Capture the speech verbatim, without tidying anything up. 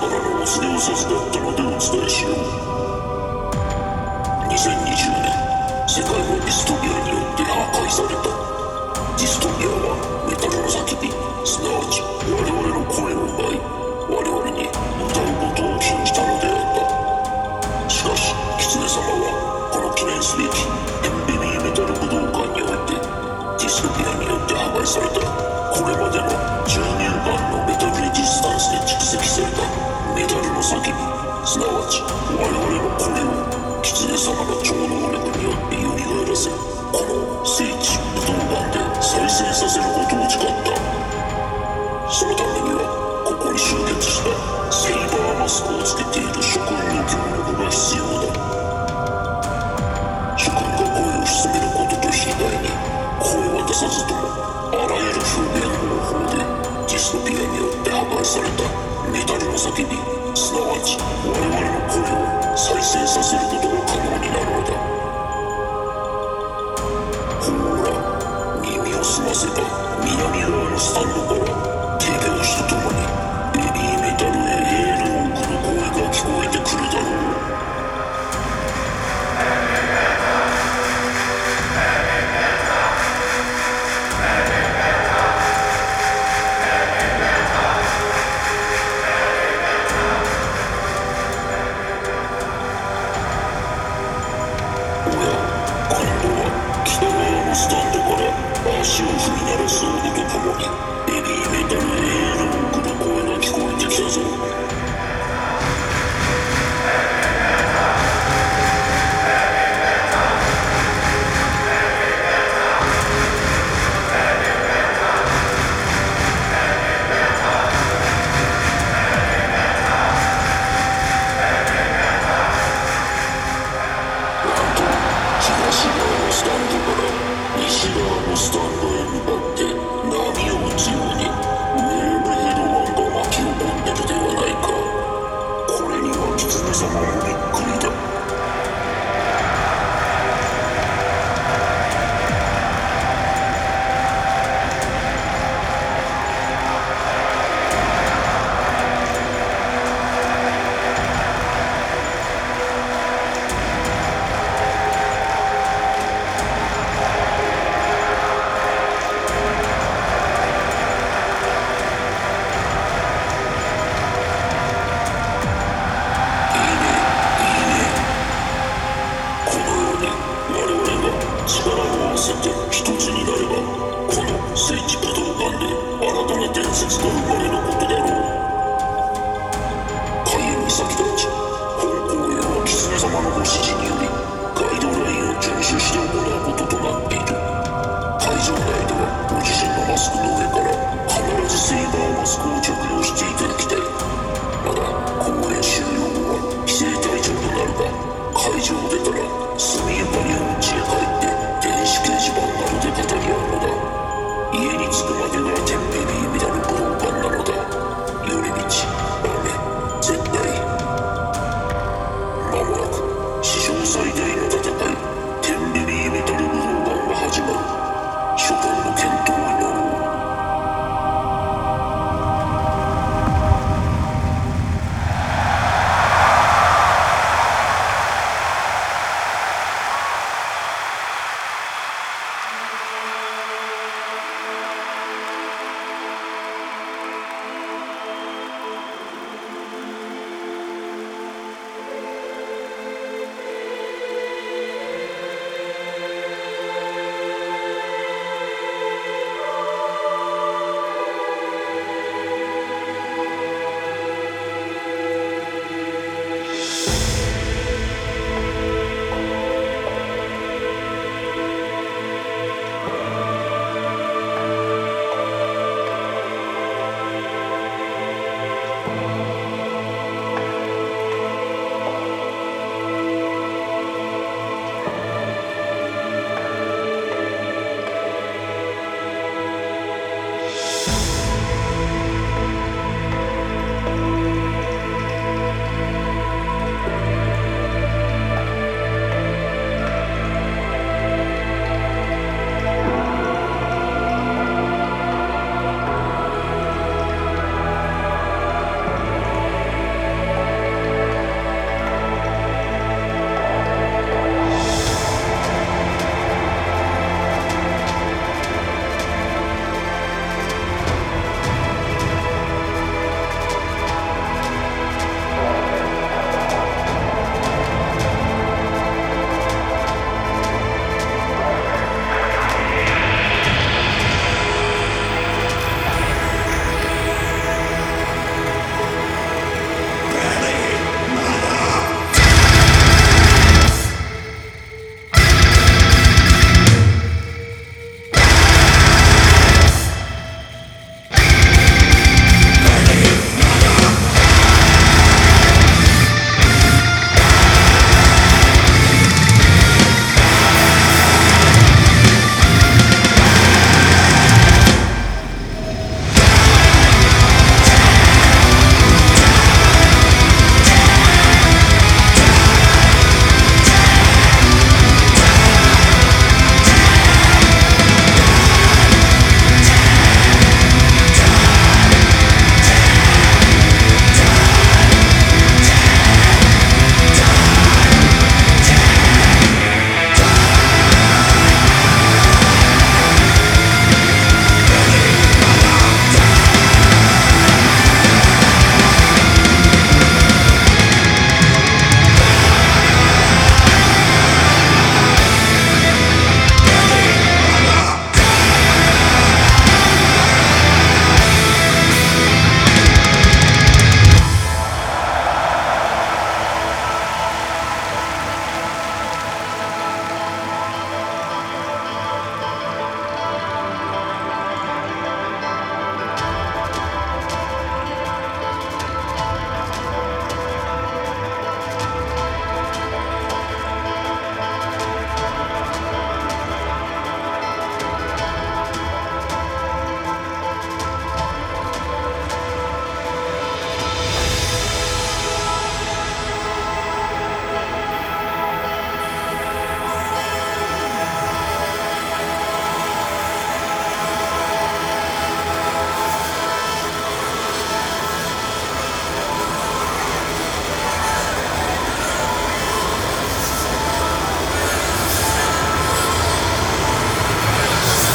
からのお告げを授かったのでお伝えしよう。にせんにじゅうねん、世界はディストピアによって破壊された。ディストピアはメタルの叫び、すなわち我々の声を奪い、我々に歌うことを禁じたのであった。しかし狐様はこの記念すべきエンベビーメタル武道館においてディストピアによって破壊されたこれまでのじゅうにばんのメタルレジスタンスで蓄積されたメタルの叫び、すなわち我々の声を狐様の超能力によって蘇らせ、この聖地武道館で再生させることを誓った。そのためにはここに集結したセイバーマスクをつけている諸君の協力が必要だ。諸君が声を潜めることと引き換えに声は出さずともあらゆる表現方法でディストピアによって破壊されたメタルの叫び、すなわち我々の声を再生させることが可能になるのだ。ほら、耳を澄ませば南側のスタンドから手拍子とともにベビーメタルへエールを送る声が聞こえてくるだろう。スタンドから足を踏み鳴らす音とともにベビーメタルへエールを送る声が聞こえてきたぞ。なんと東側のスタンドから西側のスタンドへ向かって波を打つようにウェーブヘドマンが巻き起こってるではないか。これには狐様もびっくりだ。力を合わせて一つになればこの聖地武道館で新たな伝説が生まれることだろう。開演に先立ち本公演は狐様のご指示によりガイドラインを遵守して行うこととなっている。会場内ではご自身のマスクの